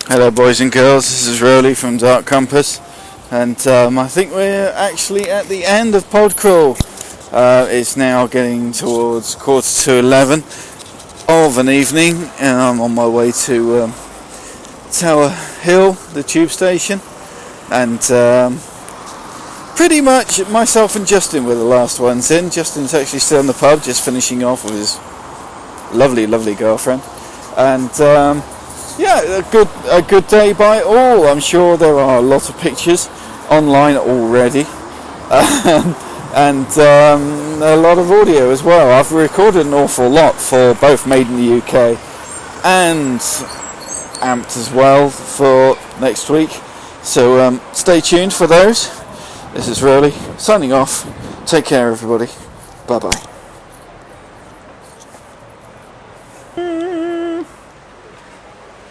Hello boys and girls, this is Rowley from Dark Compass, and I think we're actually at the end of Podcrawl. It's now getting towards 11:15 of an evening, and I'm on my way to Tower Hill, the tube station, and pretty much myself and Justin were the last ones in. Justin's actually still in the pub, just finishing off with his lovely girlfriend, and yeah, a good day by all. I'm sure there are a lot of pictures online already, and a lot of audio as well. I've recorded an awful lot for both Made in the UK and Amped as well for next week. So stay tuned for those. This is Rowley signing off. Take care, everybody. Bye bye.